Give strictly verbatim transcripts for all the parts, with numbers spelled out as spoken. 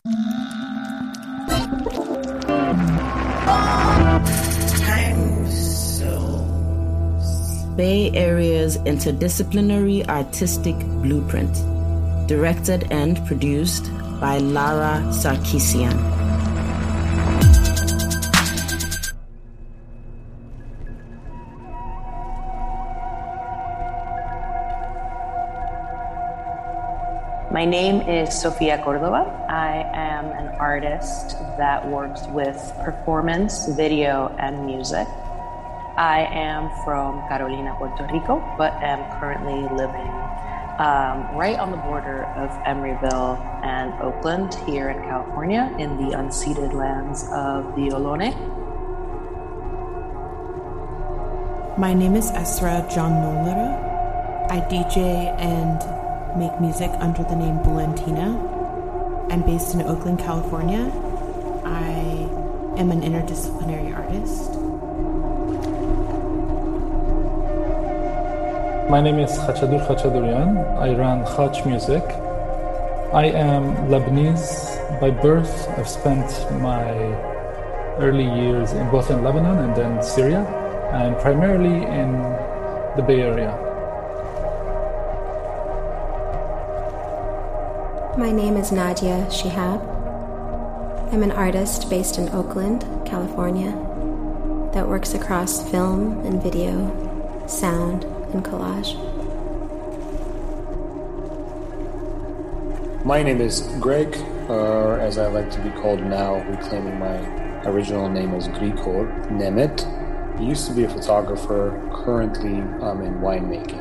Bay Area's interdisciplinary artistic blueprint, directed and produced by Lara Sarkisian. My name is Sofia Cordova. I am an artist that works with performance, video, and music. I am from Carolina, Puerto Rico, but am currently living um, right on the border of Emeryville and Oakland here in California in the unceded lands of the Ohlone. My name is Esra John Nolera. I D J and make music under the name Bulantina. I'm based in Oakland, California. I am an interdisciplinary artist. My name is Khachadur Khachadurian. I run Khach Music. I am Lebanese by birth. I've spent my early years in both in Lebanon and then Syria, and primarily in the Bay Area. My name is Nadia Shihab. I'm an artist based in Oakland, California, that works across film and video, sound, and collage. My name is Greg, or as I like to be called now, reclaiming my original name as Grigor Nemet. I used to be a photographer. Currently, I'm in winemaking.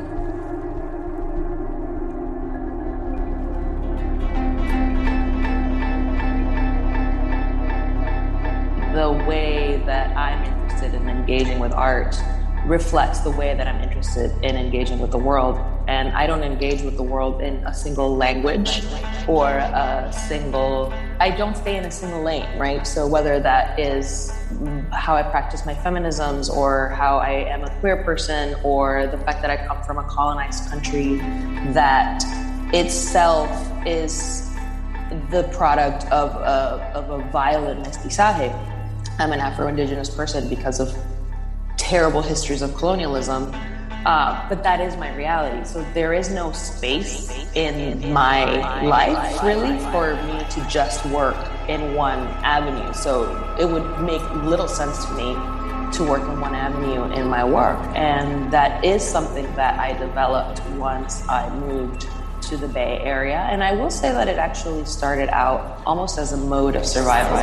The way that I'm interested in engaging with art reflects the way that I'm interested in engaging with the world. And I don't engage with the world in a single language or a single, I don't stay in a single lane, right? So whether that is how I practice my feminisms or how I am a queer person or the fact that I come from a colonized country that itself is the product of a, of a violent mestizaje. I'm an Afro-Indigenous person because of terrible histories of colonialism, uh, but that is my reality. So there is no space in my life, really, for me to just work in one avenue. So it would make little sense to me to work in one avenue in my work. And that is something that I developed once I moved to the Bay Area. And I will say that it actually started out almost as a mode of survival.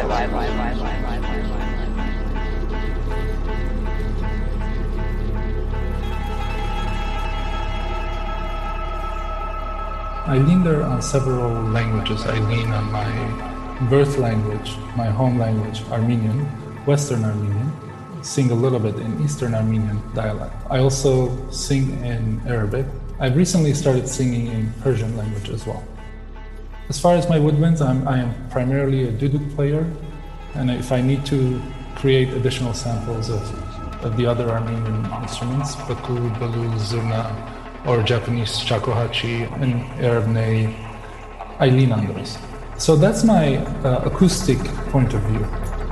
I lean there on several languages. I lean on my birth language, my home language, Armenian, Western Armenian, sing a little bit in Eastern Armenian dialect. I also sing in Arabic. I've recently started singing in Persian language as well. As far as my woodwinds, I'm, I am primarily a duduk player, and if I need to create additional samples of, of the other Armenian instruments, baku, balu, zurna, or Japanese shakuhachi and Arab ney, I lean on those. So that's my uh, acoustic point of view.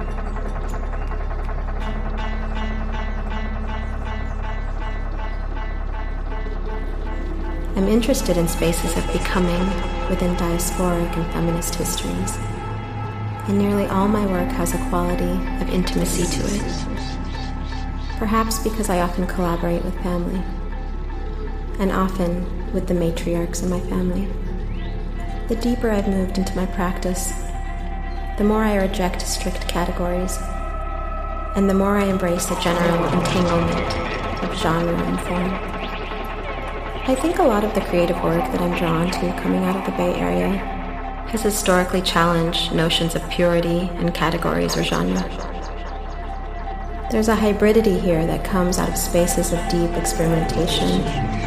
I'm interested in spaces of becoming within diasporic and feminist histories, and nearly all my work has a quality of intimacy to it. Perhaps because I often collaborate with family, and often with the matriarchs in my family. The deeper I've moved into my practice, the more I reject strict categories, and the more I embrace a general entanglement of genre and form. I think a lot of the creative work that I'm drawn to coming out of the Bay Area has historically challenged notions of purity and categories or genre. There's a hybridity here that comes out of spaces of deep experimentation.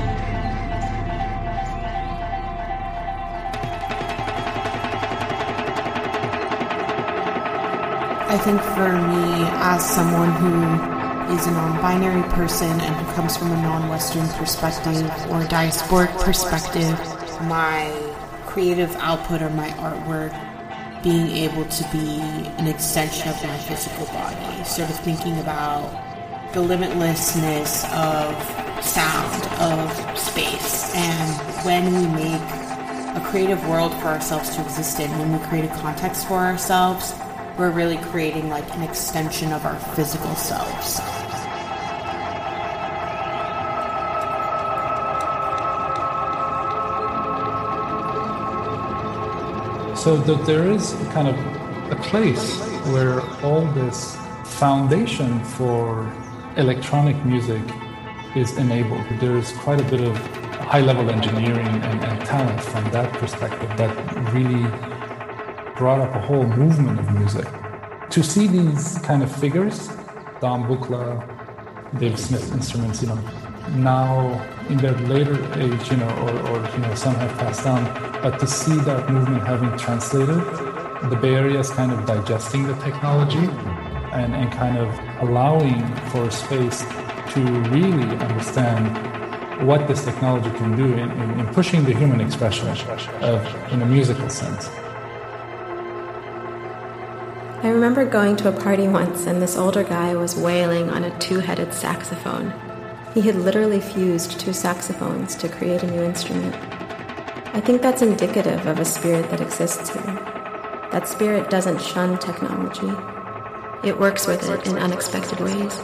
I think for me, as someone who is a non-binary person and who comes from a non-Western perspective or diasporic perspective, my creative output or my artwork being able to be an extension of my physical body, sort of thinking about the limitlessness of sound, of space, and when we make a creative world for ourselves to exist in, when we create a context for ourselves, we're really creating like an extension of our physical selves. So that there is kind of a place where all this foundation for electronic music is enabled. There's quite a bit of high-level engineering and, and talent from that perspective that really brought up a whole movement of music. To see these kind of figures, Don Buchla, Dave Smith Instruments, you know, now in their later age, you know, or, or you know, some have passed on, but to see that movement having translated, the Bay Area is kind of digesting the technology and, and kind of allowing for space to really understand what this technology can do in, in, in pushing the human expression of, in a musical sense. I remember going to a party once and this older guy was wailing on a two-headed saxophone. He had literally fused two saxophones to create a new instrument. I think that's indicative of a spirit that exists here. That spirit doesn't shun technology. It works with it in unexpected ways.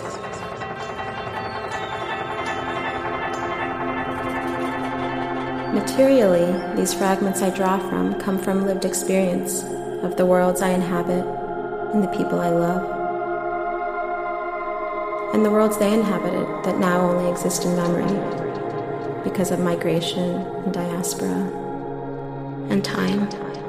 Materially, these fragments I draw from come from lived experience of the worlds I inhabit and the people I love. And the worlds they inhabited that now only exist in memory because of migration and diaspora and time.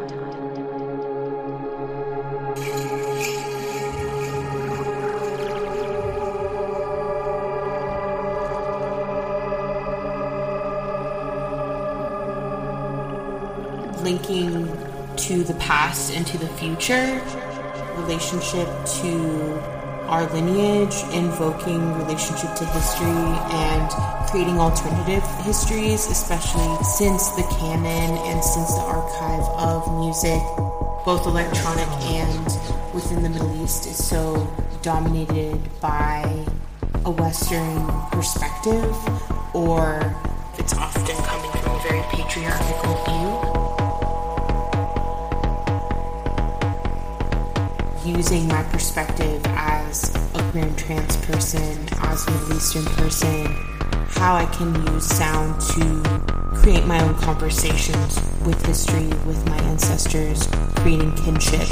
Linking to the past and to the future, relationship to our lineage, invoking relationship to history, and creating alternative histories, especially since the canon and since the archive of music, both electronic and within the Middle East, is so dominated by a Western perspective, or it's often coming from a very patriarchal view. Using my perspective as a queer and trans person, as a Middle Eastern person, how I can use sound to create my own conversations with history, with my ancestors, creating kinship.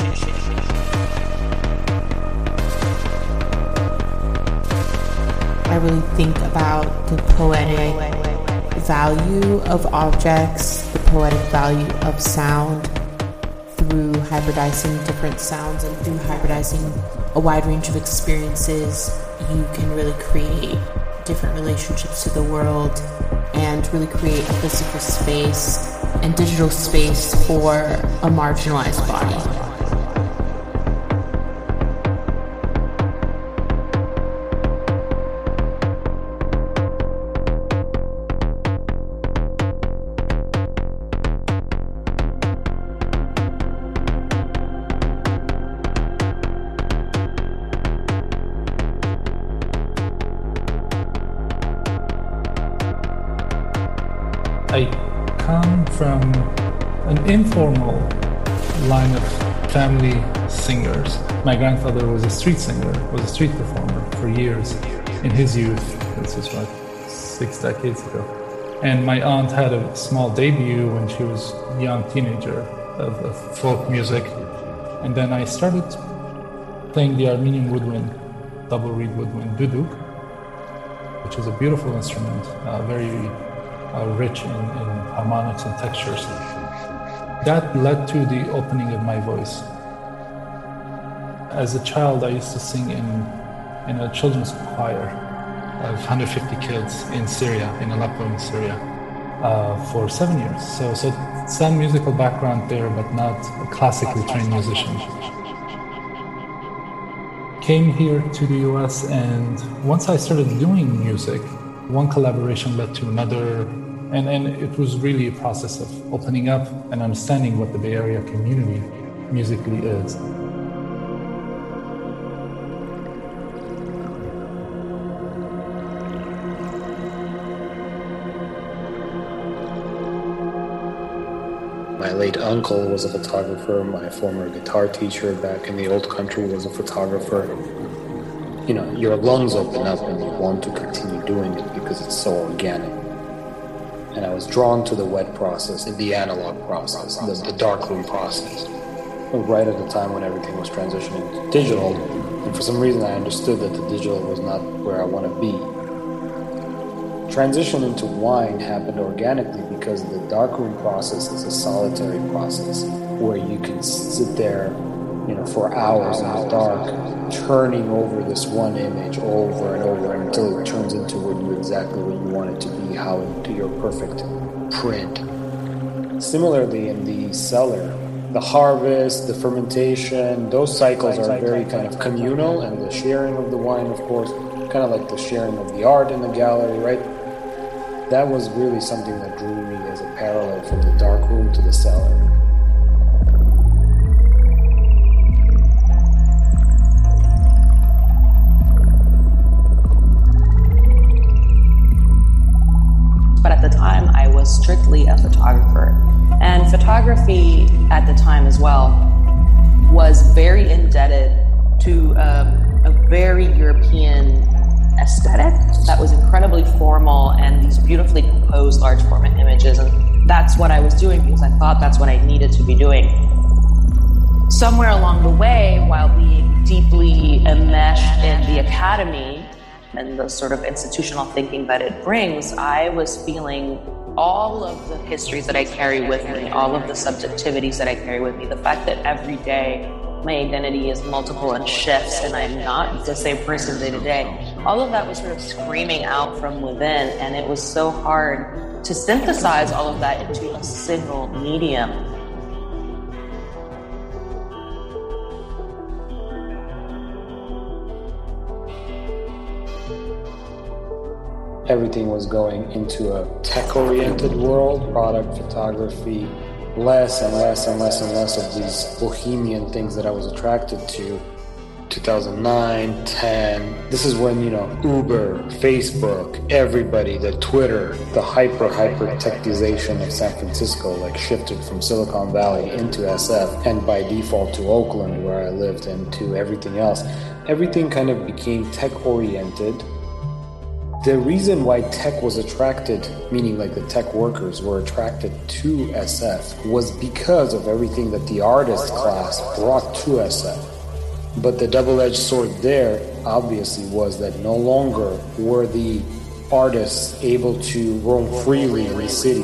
I really think about the poetic value of objects, the poetic value of sound, through hybridizing different sounds and through hybridizing a wide range of experiences, you can really create different relationships to the world and really create a physical space and digital space for a marginalized body. I come from an informal line of family singers. My grandfather was a street singer, was a street performer for years in his youth. This is what, six decades ago. And my aunt had a small debut when she was a young teenager of, of folk music. And then I started playing the Armenian woodwind, double reed woodwind, duduk, which is a beautiful instrument, uh, very Uh, rich in, in harmonics and textures. That led to the opening of my voice. As a child, I used to sing in, in a children's choir of one hundred fifty kids in Syria, in Aleppo in Syria, uh, for seven years. So, so some musical background there, but not a classically trained musician. Came here to the U S, and once I started doing music, one collaboration led to another, and, and it was really a process of opening up and understanding what the Bay Area community musically is. My late uncle was a photographer. My former guitar teacher back in the old country was a photographer. You know, your lungs open up and you want to continue doing it because it's so organic. And I was drawn to the wet process, the analog process, the, the darkroom process. Right at the time when everything was transitioning to digital, and for some reason I understood that the digital was not where I want to be. Transition into wine happened organically because the darkroom process is a solitary process where you can sit there, you know, for hours in the dark, turning over this one image over and over until it turns into what you exactly what you want it to be, how into your perfect print. Similarly, in the cellar, the harvest, the fermentation, those cycles are very kind of communal, and the sharing of the wine, of course, kind of like the sharing of the art in the gallery, right? That was really something that drew me as a parallel from the darkroom to the cellar. But at the time, I was strictly a photographer. And photography at the time as well was very indebted to um, a very European aesthetic that was incredibly formal and these beautifully composed large format images. And that's what I was doing because I thought that's what I needed to be doing. Somewhere along the way, while being deeply enmeshed in the academy and the sort of institutional thinking that it brings, I was feeling all of the histories that I carry with me, all of the subjectivities that I carry with me, the fact that every day my identity is multiple and shifts and I'm not the same person day to day, all of that was sort of screaming out from within, and it was so hard to synthesize all of that into a single medium. Everything was going into a tech-oriented world, product photography, less and less and less and less of these bohemian things that I was attracted to. two thousand nine, ten, this is when, you know, Uber, Facebook, everybody, the Twitter, the hyper, hyper techization of San Francisco, like shifted from Silicon Valley into S F and by default to Oakland where I lived and to everything else. Everything kind of became tech-oriented. The reason why tech was attracted, meaning like the tech workers were attracted to S F, was because of everything that the artist class brought to S F. But the double-edged sword there, obviously, was that no longer were the artists able to roam freely in the city.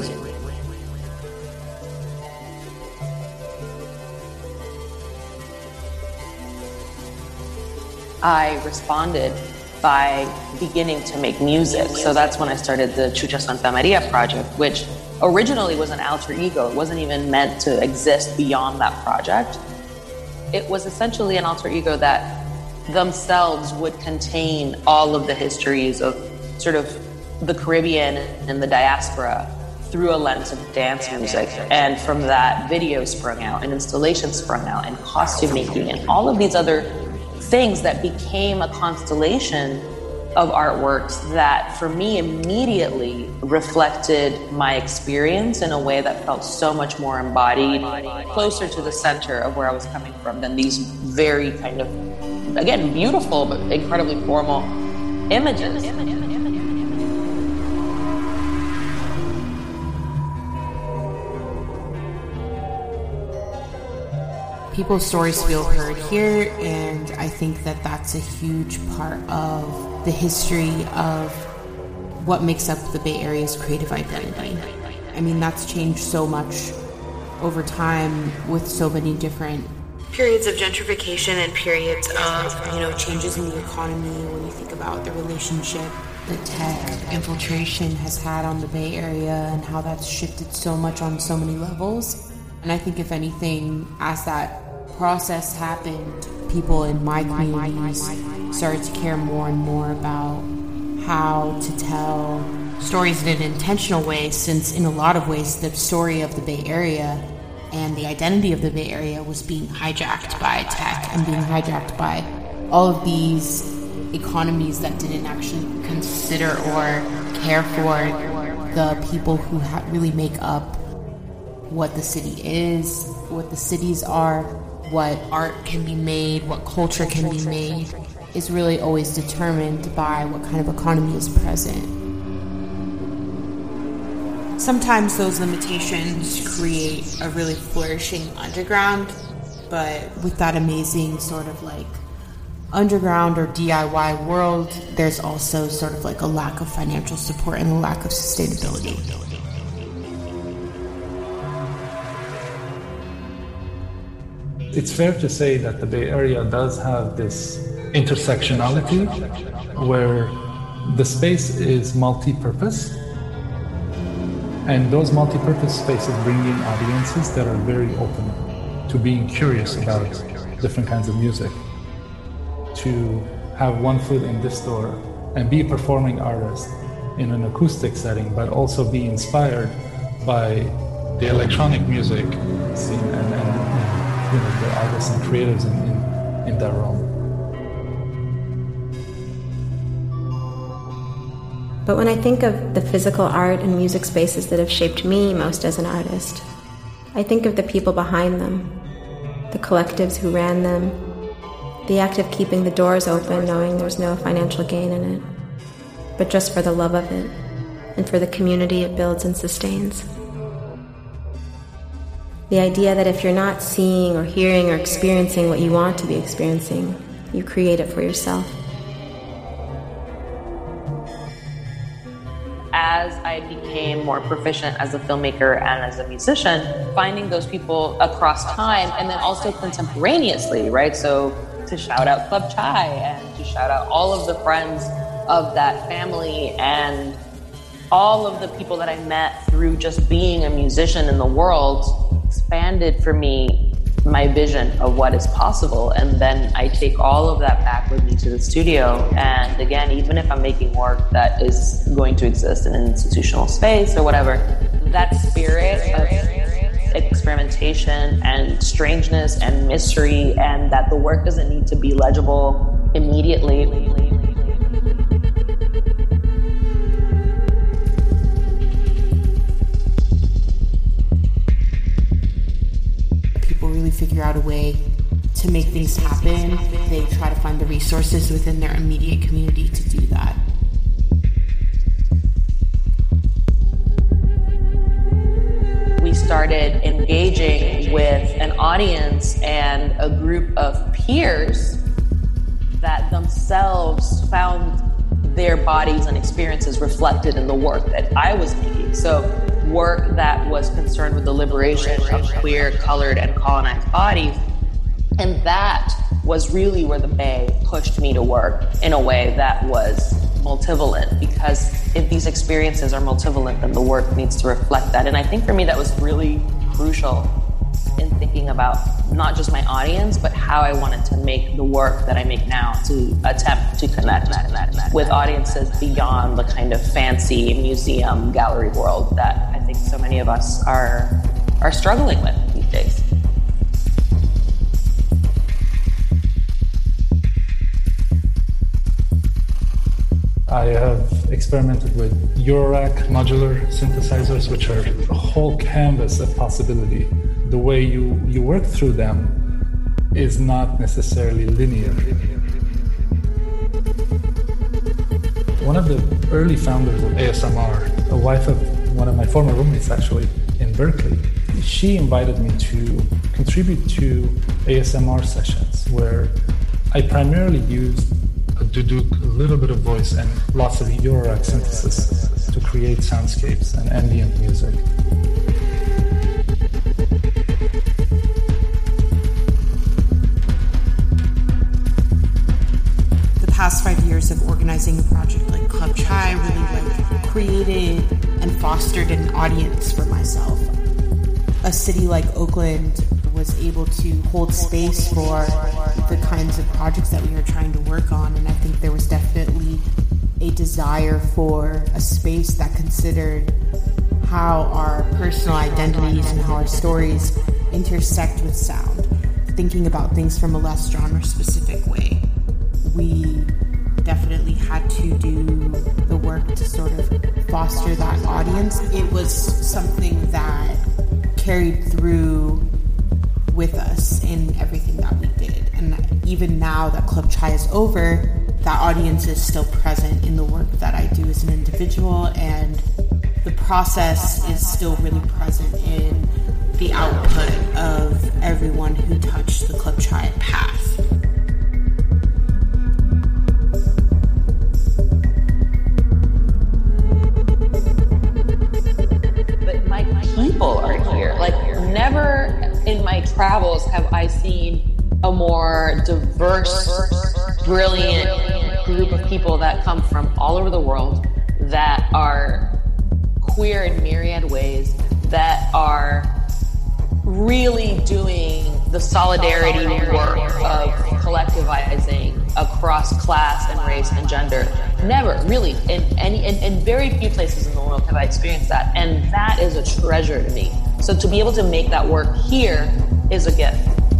I responded by beginning to make music. So that's when I started the Chucha Santa Maria project, which originally was an alter ego. It wasn't even meant to exist beyond that project. It was essentially an alter ego that themselves would contain all of the histories of sort of the Caribbean and the diaspora through a lens of dance music. And from that, video sprung out, and installation sprung out, and costume making, and all of these other things that became a constellation of artworks that for me immediately reflected my experience in a way that felt so much more embodied, closer to the center of where I was coming from than these very kind of, again, beautiful but incredibly formal images. People's stories feel heard here, and I think that that's a huge part of the history of what makes up the Bay Area's creative identity. I mean, that's changed so much over time with so many different periods of gentrification and periods of, you know, changes in the economy. When you think about the relationship that tech infiltration has had on the Bay Area and how that's shifted so much on so many levels. And I think if anything, as that process happened, people in my communities started to care more and more about how to tell stories in an intentional way, since in a lot of ways the story of the Bay Area and the identity of the Bay Area was being hijacked by tech and being hijacked by all of these economies that didn't actually consider or care for the people who ha- really make up what the city is, what the cities are, what art can be made, what culture can be made, is really always determined by what kind of economy is present. Sometimes those limitations create a really flourishing underground, but with that amazing sort of like underground or D I Y world, there's also sort of like a lack of financial support and a lack of sustainability. It's fair to say that the Bay Area does have this intersectionality where the space is multi-purpose, and those multi-purpose spaces bring in audiences that are very open to being curious about different kinds of music, to have one foot in this door and be a performing artist in an acoustic setting, but also be inspired by the electronic music scene and, and you know, the artists and creatives in, in, in that realm. But when I think of the physical art and music spaces that have shaped me most as an artist, I think of the people behind them, the collectives who ran them, the act of keeping the doors open knowing there's no financial gain in it, but just for the love of it and for the community it builds and sustains. The idea that if you're not seeing or hearing or experiencing what you want to be experiencing, you create it for yourself. As I became more proficient as a filmmaker and as a musician, finding those people across time and then also contemporaneously, right? So to shout out Club Chai and to shout out all of the friends of that family and all of the people that I met through just being a musician in the world expanded for me my vision of what is possible. And then I take all of that back with me to the studio. And again, even if I'm making work that is going to exist in an institutional space or whatever, that spirit of experimentation and strangeness and mystery, and that the work doesn't need to be legible immediately. People really figure out a way to make things happen. They try to find the resources within their immediate community to do that. We started engaging with an audience and a group of peers that themselves found their bodies and experiences reflected in the work that I was making. So work that was concerned with the liberation of queer, colored, and colonized bodies. And that was really where the Bay pushed me to work in a way that was multivalent, because if these experiences are multivalent, then the work needs to reflect that. And I think for me that was really crucial in thinking about not just my audience, but how I wanted to make the work that I make now to attempt to connect with audiences beyond the kind of fancy museum gallery world that I think so many of us are are struggling with these days. I have experimented with Eurorack modular synthesizers, which are a whole canvas of possibility. The way you, you work through them is not necessarily linear. One of the early founders of A S M R, a wife of one of my former roommates actually in Berkeley, she invited me to contribute to A S M R sessions where I primarily used a duduk, a little bit of voice, and lots of Eurorack synthesis to create soundscapes and ambient music. The past five years of organizing a project like Club Chai really like created and fostered an audience for myself. A city like Oakland was able to hold space for the kinds of projects that we were trying to work on, and I think there was definitely a desire for a space that considered how our personal identities and how our stories intersect with sound, thinking about things from a less genre-specific way. We definitely had to do the work to sort of foster that audience. It was something that carried through with us in everything that we did. And even now that Club Chai is over, that audience is still present in the work that I do as an individual, and the process is still really present in the output of everyone who touched the Club Chai path. People are here. Like, never in my travels have I seen a more diverse, brilliant group of people that come from all over the world, that are queer in myriad ways, that are really doing the solidarity work of collectivizing across class and race and gender. Never, really, in any, in, in very few places in the world have I experienced that, and that is a treasure to me. So to be able to make that work here is a gift.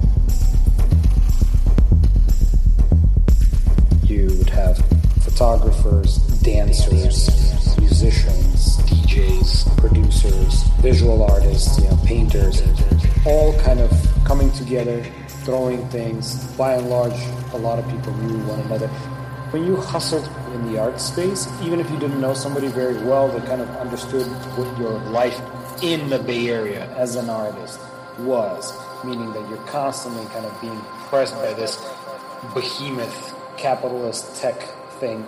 You would have photographers, dancers, musicians, D Js, producers, visual artists, you know, painters, all kind of coming together, throwing things. By and large, a lot of people knew one another. When you hustled in the art space, even if you didn't know somebody very well, they kind of understood what your life in the Bay Area as an artist was, meaning that you're constantly kind of being pressed by this behemoth capitalist tech thing.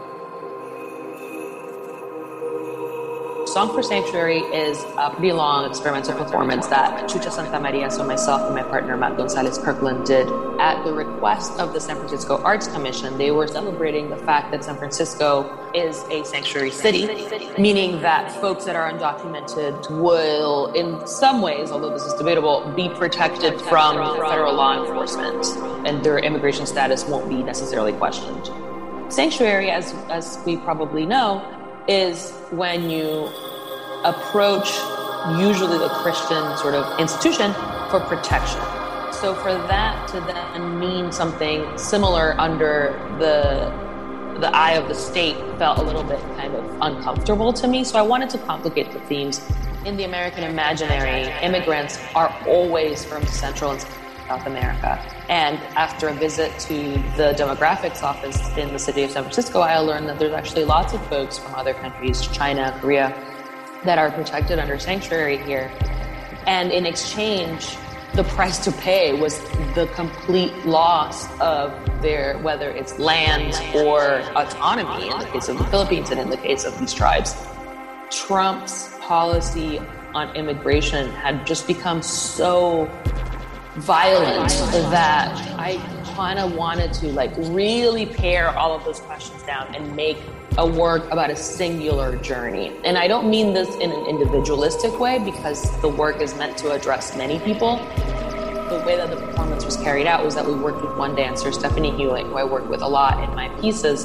Song for Sanctuary is a pretty long experimental performance that Chucha Santa Maria, so myself and my partner Matt Gonzalez Kirkland, did at the request of the San Francisco Arts Commission. They were celebrating the fact that San Francisco is a sanctuary city, meaning that folks that are undocumented will, in some ways, although this is debatable, be protected from federal law enforcement, and their immigration status won't be necessarily questioned. Sanctuary, as as we probably know, is when you approach usually the Christian sort of institution for protection. So for that to then mean something similar under the the eye of the state felt a little bit kind of uncomfortable to me. So I wanted to complicate the themes. In the American imaginary, immigrants are always from Central and South America. And after a visit to the demographics office in the city of San Francisco, I learned that there's actually lots of folks from other countries, China, Korea, that are protected under sanctuary here. And in exchange, the price to pay was the complete loss of their, whether it's land or autonomy in the case of the Philippines and in the case of these tribes. Trump's policy on immigration had just become so violent that I kind of wanted to like really pare all of those questions down and make a work about a singular journey. And I don't mean this in an individualistic way, because the work is meant to address many people. The way that the performance was carried out was that we worked with one dancer, Stephanie Hewlett, who I work with a lot in my pieces.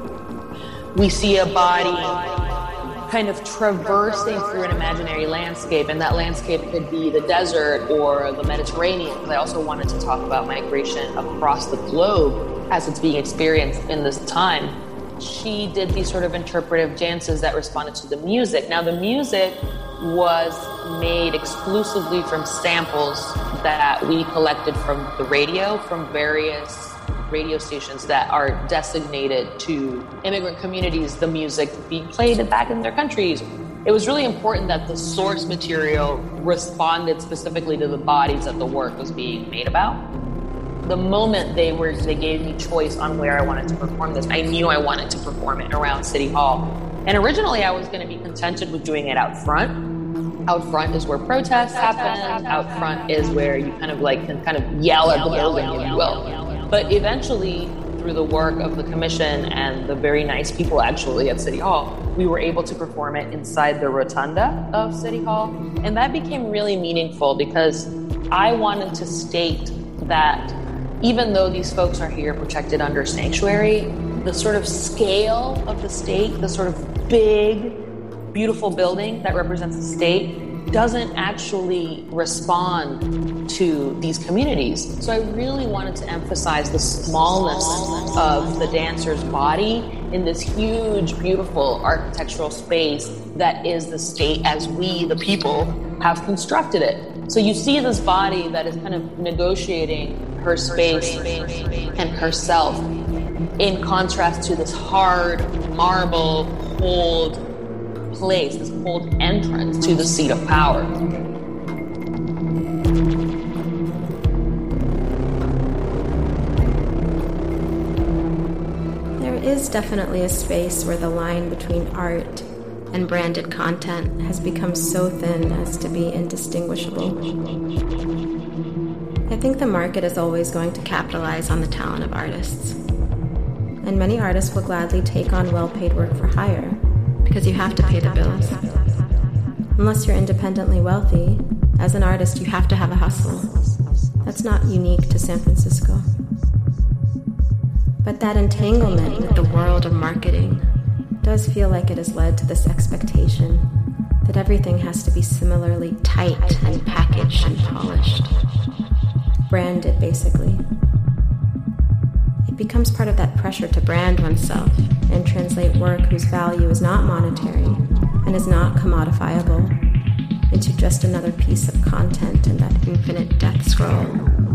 We see a body kind of traversing through an imaginary landscape, and that landscape could be the desert or the Mediterranean, because I also wanted to talk about migration across the globe as it's being experienced in this time. She did these sort of interpretive dances that responded to the music. Now, the music was made exclusively from samples that we collected from the radio, from various radio stations that are designated to immigrant communities, the music being played back in their countries. It was really important that the source material responded specifically to the bodies that the work was being made about. The moment they were, they gave me choice on where I wanted to perform this, I knew I wanted to perform it around City Hall. And originally I was going to be contented with doing it out front. Out front is where protests happen. Out front is where you kind of like can kind of yell at the building, if you will. But eventually, through the work of the commission and the very nice people actually at City Hall, we were able to perform it inside the rotunda of City Hall. And that became really meaningful because I wanted to state that even though these folks are here protected under sanctuary, the sort of scale of the state, the sort of big, beautiful building that represents the state, doesn't actually respond to these communities. So I really wanted to emphasize the smallness of the dancer's body in this huge, beautiful architectural space that is the state as we, the people, have constructed it. So you see this body that is kind of negotiating her space and herself in contrast to this hard, marble, cold place, this cold entrance to the seat of power. There is definitely a space where the line between art and branded content has become so thin as to be indistinguishable. I think the market is always going to capitalize on the talent of artists. And many artists will gladly take on well-paid work for hire, because you have to pay the bills. Unless you're independently wealthy, as an artist you have to have a hustle. That's not unique to San Francisco. But that entanglement with the world of marketing does feel like it has led to this expectation that everything has to be similarly tight and packaged and polished. Branded, basically. It becomes part of that pressure to brand oneself and translate work whose value is not monetary and is not commodifiable into just another piece of content in that infinite death scroll.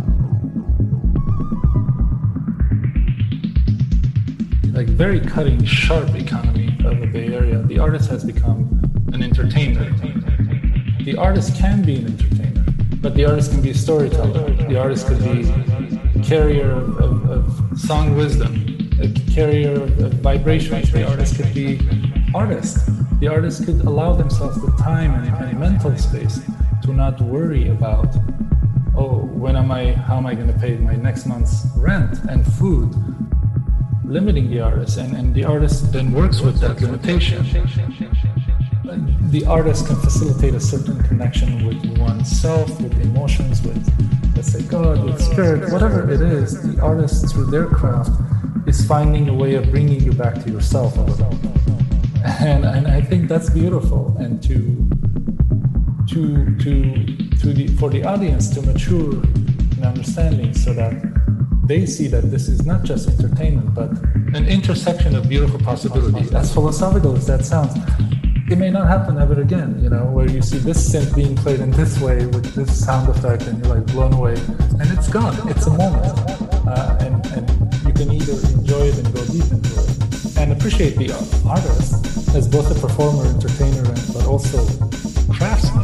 Like very cutting, sharp economy of the Bay Area, the artist has become an entertainer. The artist can be an entertainer, but the artist can be a storyteller. The artist could be carrier of, of, of song wisdom, a carrier of, of vibrations. The artist could be artist. The artist could allow themselves the time and, and mental space to not worry about, oh, when am I, how am I going to pay my next month's rent and food, limiting the artist, and, and the artist then works with that limitation. The artist can facilitate a certain connection with oneself, with emotions, with, let's say, God, with spirit, whatever it is. The artist, through their craft, is finding a way of bringing you back to yourself. And, and I think that's beautiful. And to to to to the for the audience to mature in understanding, so that they see that this is not just entertainment, but an intersection of beautiful possibilities. As philosophical as that sounds, it may not happen ever again, you know, where you see this synth being played in this way with this sound effect and you're like blown away, and it's gone. It's a moment. Uh, and, and you can either enjoy it and go deep into it and appreciate the artist as both a performer, entertainer, and, but also craftsman.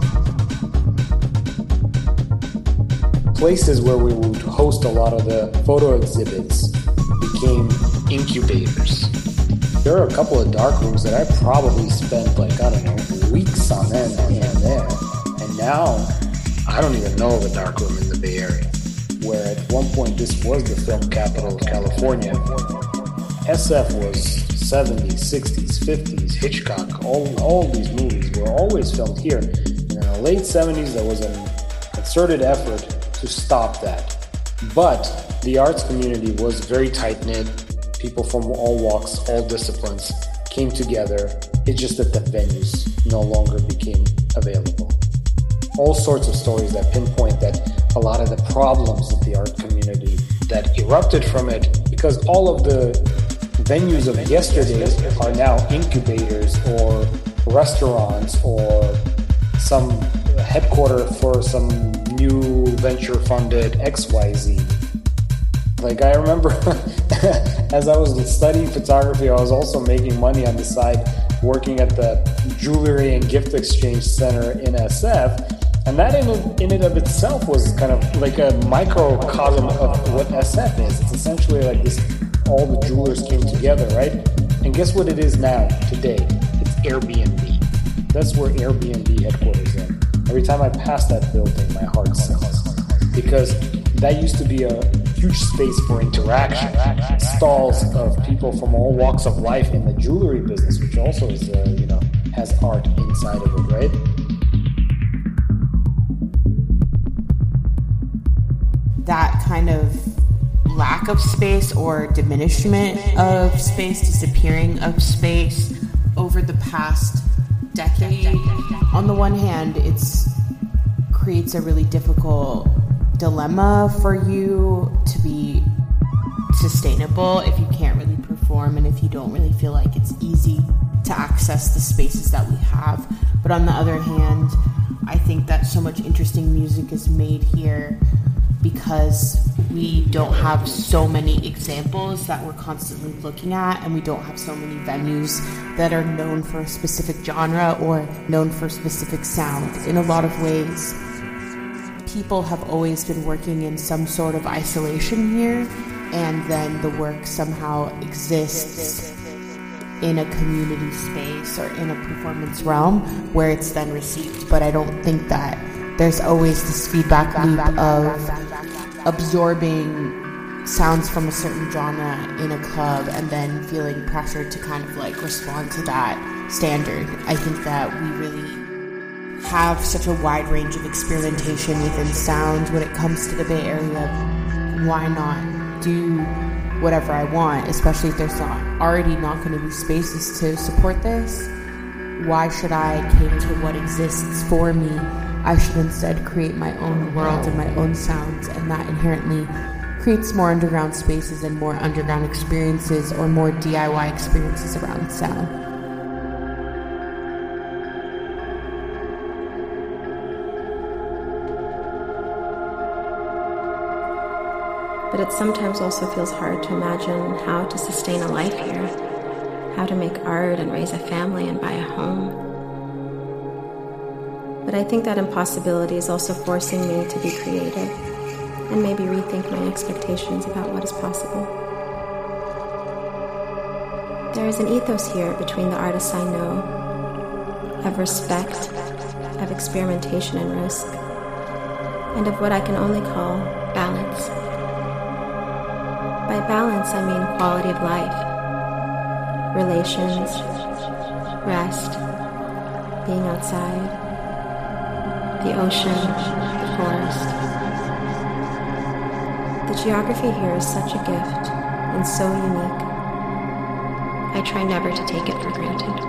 Places where we would host a lot of the photo exhibits became incubators. There are a couple of dark rooms that I probably spent like, I don't know, weeks on end here and there. And now, I don't even know of a dark room in the Bay Area, where at one point this was the film capital of California. S F was seventies, sixties, fifties, Hitchcock, all, all these movies were always filmed here. And in the late seventies, there was an concerted effort to stop that. But the arts community was very tight-knit. People from all walks, all disciplines came together. It's just that the venues no longer became available. All sorts of stories that pinpoint that a lot of the problems of the art community that erupted from it, because all of the venues of yesterday are now incubators or restaurants or some headquarter for some new venture-funded X Y Z. Like, I remember as I was studying photography, I was also making money on the side working at the Jewelry and Gift Exchange Center in S F. And that in it, in it of itself was kind of like a microcosm of what S F is. It's essentially like this, all the jewelers came together, right? And guess what it is now, today? It's Airbnb. That's where Airbnb headquarters is. Every time I pass that building, my heart sinks. Because that used to be a huge space for interaction. Stalls of people from all walks of life in the jewelry business, which also is, uh, you know, has art inside of it, right? That kind of lack of space or diminishment of space, disappearing of space over the past decade. On the one hand, it's creates a really difficult dilemma for you to be sustainable if you can't really perform and if you don't really feel like it's easy to access the spaces that we have. But on the other hand, I think that so much interesting music is made here because we don't have so many examples that we're constantly looking at, and we don't have so many venues that are known for a specific genre or known for a specific sound. In a lot of ways, people have always been working in some sort of isolation here, and then the work somehow exists in a community space or in a performance realm where it's then received. But I don't think that there's always this feedback loop of absorbing sounds from a certain genre in a club and then feeling pressured to kind of like respond to that standard. I think that we really have such a wide range of experimentation within sound when it comes to the Bay Area. Why not do whatever I want, especially if there's not already not going to be spaces to support this? Why should I cater to what exists for me? I should instead create my own world and my own sounds, and that inherently creates more underground spaces and more underground experiences or more D I Y experiences around sound. But it sometimes also feels hard to imagine how to sustain a life here, how to make art and raise a family and buy a home. But I think that impossibility is also forcing me to be creative and maybe rethink my expectations about what is possible. There is an ethos here between the artists I know, of respect, of experimentation and risk, and of what I can only call balance. By balance, I mean quality of life, relations, rest, being outside, the ocean, the forest. The geography here is such a gift and so unique. I try never to take it for granted.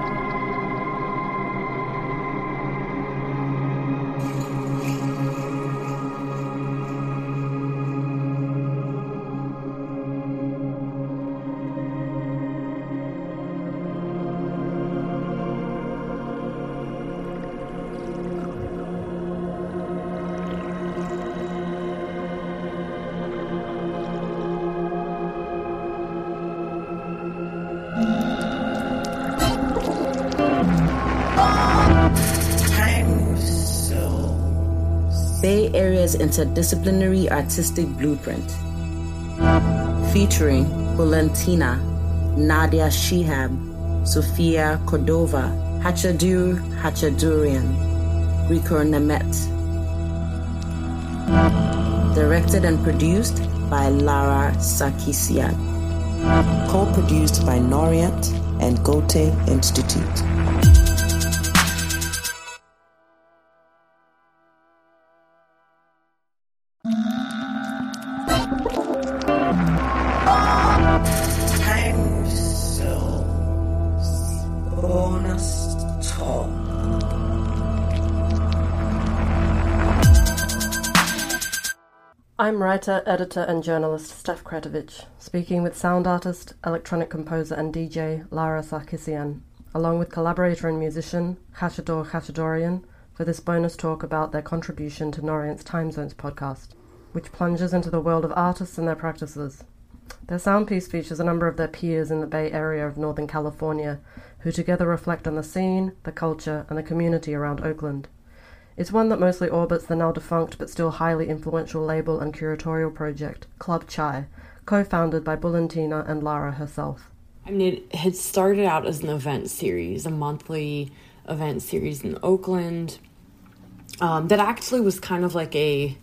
Bay Area's Interdisciplinary Artistic Blueprint, featuring Bulentina, Nadia Shihab, Sofia Cordova, Hachadur Hachadurian, Grigor Nemet. Directed and produced by Lara Sarkisian. Co-produced by Norient and Goethe Institute. I'm writer, editor and journalist Steph Kretovich, speaking with sound artist, electronic composer and D J Lara Sarkisian, along with collaborator and musician Hachador Hachadorian, for this bonus talk about their contribution to Norient's Time Zones podcast, which plunges into the world of artists and their practices. Their sound piece features a number of their peers in the Bay Area of Northern California, who together reflect on the scene, the culture and the community around Oakland. It's one that mostly orbits the now defunct but still highly influential label and curatorial project, Club Chai, co-founded by Bulentina and Lara herself. I mean, it had started out as an event series, a monthly event series in Oakland, um, that actually was kind of like a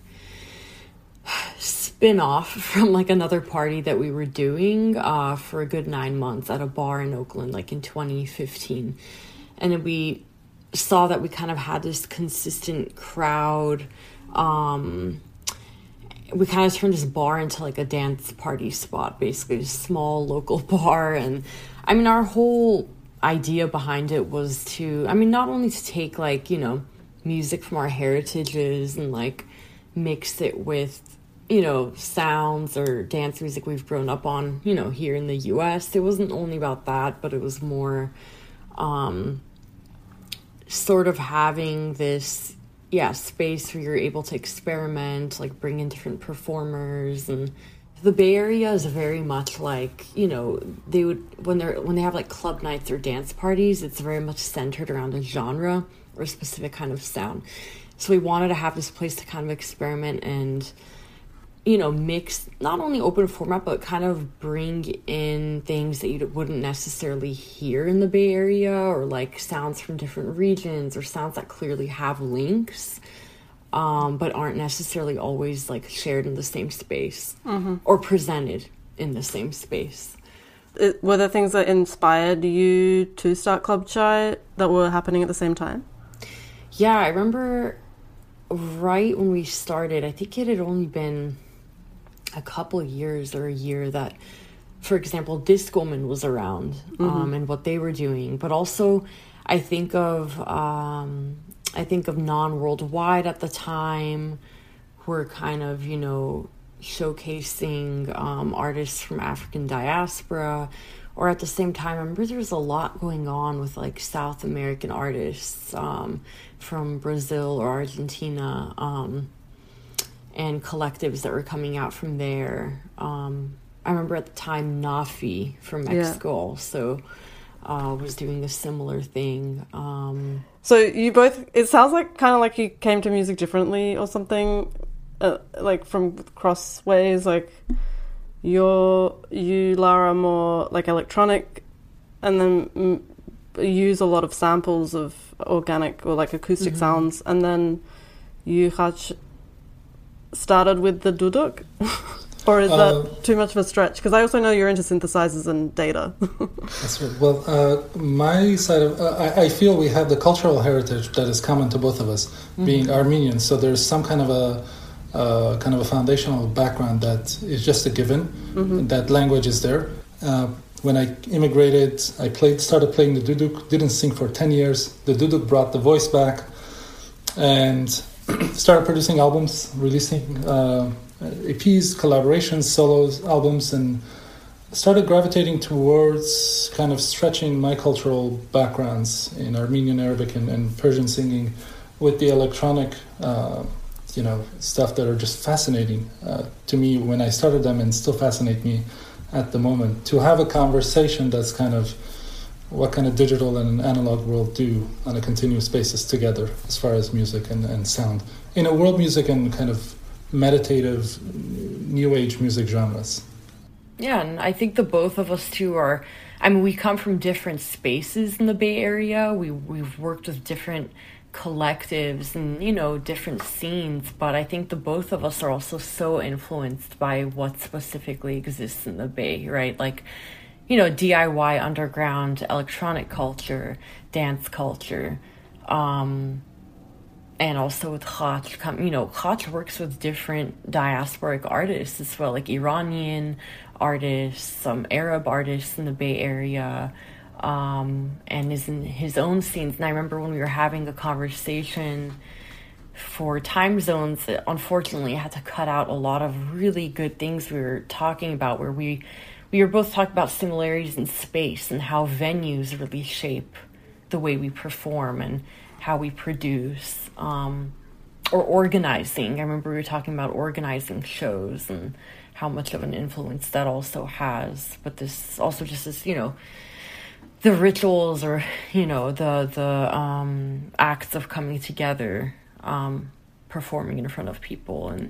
spin-off from like another party that we were doing uh, for a good nine months at a bar in Oakland, like in twenty fifteen. And then we saw that we kind of had this consistent crowd. Um, we kind of turned this bar into like a dance party spot, basically, a small local bar. And I mean, our whole idea behind it was to, I mean, not only to take, like, you know, music from our heritages and, like, mix it with, you know, sounds or dance music we've grown up on, you know, here in the U S. It wasn't only about that, but it was more um, sort of having this, yeah, space where you're able to experiment, like bring in different performers. And the Bay Area is very much like, you know, they would, when they're, when they have like club nights or dance parties, it's very much centered around a genre or a specific kind of sound. So we wanted to have this place to kind of experiment and, you know, mix, not only open format, but kind of bring in things that you wouldn't necessarily hear in the Bay Area, or like sounds from different regions or sounds that clearly have links, um, but aren't necessarily always like shared in the same space mm-hmm. or presented in the same space. It, were there things that inspired you to start Club Chai that were happening at the same time? Yeah, I remember right when we started, I think it had only been a couple of years or a year that, for example, Discoman was around mm-hmm. um, and what they were doing. But also, I think of um, I think of Non-Worldwide at the time, who were kind of, you know, showcasing um, artists from African diaspora. Or at the same time, I remember there was a lot going on with like South American artists um, from Brazil or Argentina, um, and collectives that were coming out from there. Um, I remember at the time Nafi from Mexico yeah. also uh, was doing a similar thing. Um, so you both, it sounds like kind of like you came to music differently or something, uh, like from crossways, like... You're, you, Lara, more like electronic, and then m- use a lot of samples of organic or like acoustic mm-hmm. sounds, and then you, Hach, started with the duduk? Or is uh, that too much of a stretch? Because I also know you're into synthesizers and data. That's right. Well, uh, my side of, uh, I, I feel we have the cultural heritage that is common to both of us, mm-hmm. being Armenians, so there's some kind of a Uh, kind of a foundational background that is just a given. Mm-hmm. That language is there. Uh, when I immigrated, I played, started playing the duduk. Didn't sing for ten years. The duduk brought the voice back, and started producing albums, releasing uh, E Ps, collaborations, solos, albums, and started gravitating towards kind of stretching my cultural backgrounds in Armenian, Arabic, and, and Persian singing with the electronic. Uh, you know, stuff that are just fascinating uh, to me when I started them and still fascinate me at the moment. To have a conversation that's kind of what kind of digital and analog world do on a continuous basis together as far as music and, and sound. In a world music and kind of meditative, new age music genres. Yeah, and I think the both of us too are, I mean, we come from different spaces in the Bay Area. We, we've worked with different collectives and, you know, different scenes, but I think the both of us are also so influenced by what specifically exists in the Bay, right? Like, you know, D I Y underground electronic culture, dance culture, um, and also with Hach, you know, Hach works with different diasporic artists as well, like Iranian artists, some Arab artists in the Bay Area, Um, and is in his own scenes. And I remember when we were having a conversation for time zones, unfortunately I had to cut out a lot of really good things we were talking about, where we we were both talking about similarities in space and how venues really shape the way we perform and how we produce, um, or organizing. I remember we were talking about organizing shows and how much of an influence that also has. But this also just is, you know, the rituals or, you know, the the um, acts of coming together, um, performing in front of people, and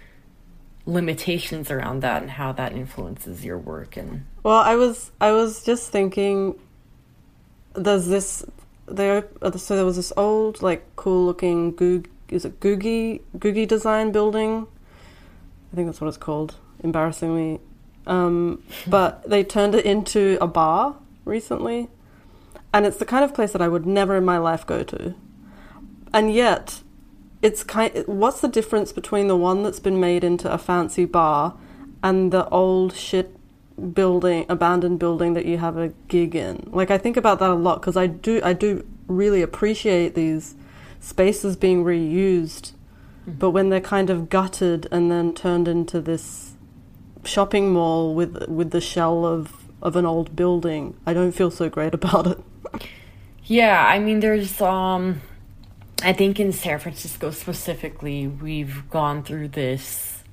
limitations around that and how that influences your work. And well, I was I was just thinking, there's this there so there was this old, like, cool looking Goog is it Googie Googie design building? I think that's what it's called, embarrassingly. Um, but they turned it into a bar recently, and it's the kind of place that I would never in my life go to. And yet, it's kind. What's the difference between the one that's been made into a fancy bar and the old shit building, abandoned building that you have a gig in. Like, I think about that a lot because I do, I do really appreciate these spaces being reused, mm-hmm. but when they're kind of gutted and then turned into this shopping mall with with the shell of, of an old building, I don't feel so great about it. Yeah, I mean, there's, um, I think in San Francisco specifically, we've gone through this,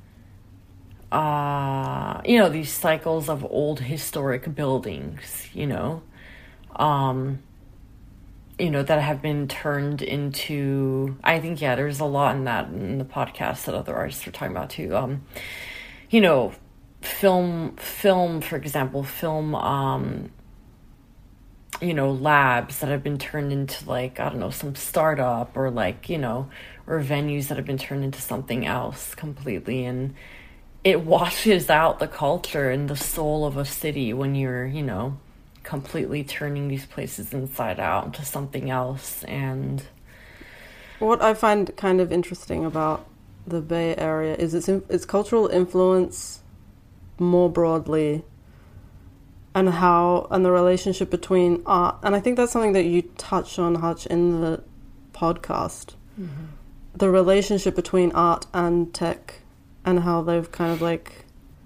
uh, you know, these cycles of old historic buildings, you know, um, you know, that have been turned into, I think, yeah, there's a lot in that in the podcast that other artists are talking about too. Um, you know, film, film, for example, film, um, you know, labs that have been turned into, like, I don't know, some startup, or like, you know, or venues that have been turned into something else completely. And it washes out the culture and the soul of a city when you're, you know, completely turning these places inside out into something else. And what I find kind of interesting about the Bay Area is its, its cultural influence more broadly, and how, and the relationship between art, and I think that's something that you touch on, Hutch, in the podcast, mm-hmm. the relationship between art and tech, and how they've kind of like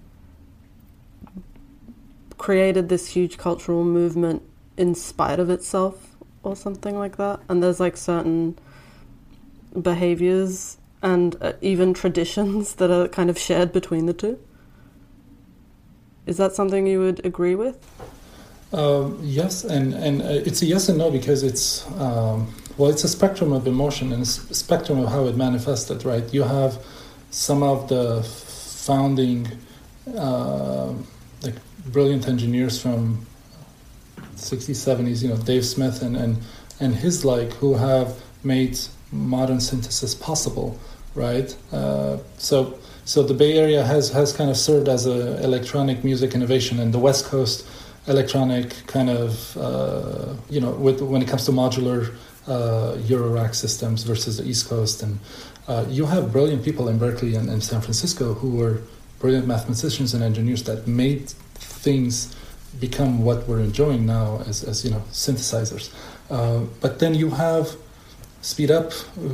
created this huge cultural movement in spite of itself, or something like that. And there's like certain behaviors and uh, even traditions that are kind of shared between the two. Is that something you would agree with? Um, yes, and, and uh, it's a yes and no, because it's, um, well, it's a spectrum of emotion and a spectrum of how it manifested, right? You have some of the founding, uh, like, brilliant engineers from sixties, seventies, you know, Dave Smith and, and, and his like, who have made modern synthesis possible, right? Uh, so... So the Bay Area has, has kind of served as a electronic music innovation, and the West Coast electronic kind of, uh, you know, with, when it comes to modular uh, Eurorack systems versus the East Coast. And uh, you have brilliant people in Berkeley and, and San Francisco who were brilliant mathematicians and engineers that made things become what we're enjoying now as, as you know, synthesizers. Uh, but then you have speed up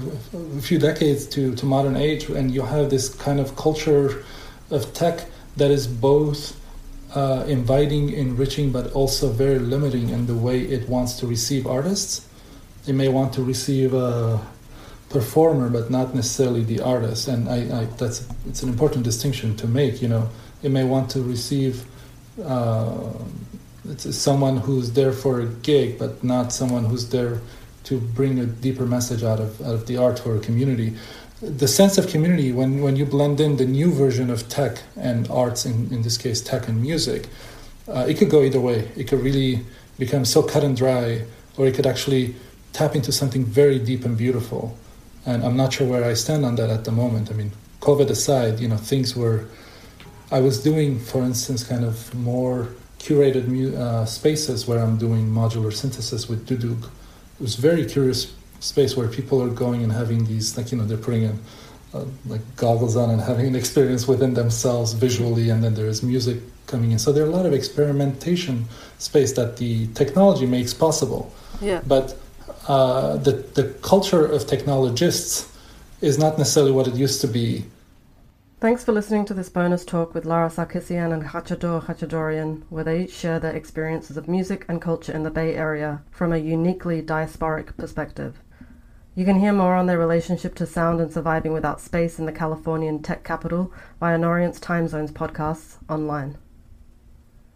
a few decades to, to modern age, and you have this kind of culture of tech that is both uh, inviting, enriching, but also very limiting in the way it wants to receive artists. It may want to receive a performer, but not necessarily the artist. And I, I that's it's an important distinction to make. You know, it may want to receive uh, it's someone who's there for a gig, but not someone who's there to bring a deeper message out of out of the art for a community. The sense of community, when, when you blend in the new version of tech and arts, in, in this case tech and music, uh, it could go either way. It could really become so cut and dry, or it could actually tap into something very deep and beautiful. And I'm not sure where I stand on that at the moment. I mean, COVID aside, you know, things were... I was doing, for instance, kind of more curated mu- uh, spaces where I'm doing modular synthesis with Duduk. It was a very curious space where people are going and having these, like, you know, they're putting in, uh, like goggles on and having an experience within themselves visually, and then there is music coming in. So there are a lot of experimentation space that the technology makes possible. Yeah. But uh, the the culture of technologists is not necessarily what it used to be. Thanks for listening to this bonus talk with Lara Sarkissian and Khachatur Khachaturian, where they each share their experiences of music and culture in the Bay Area from a uniquely diasporic perspective. You can hear more on their relationship to sound and surviving without space in the Californian tech capital via Norient's Time Zones podcasts online.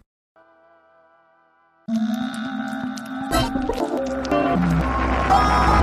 Oh!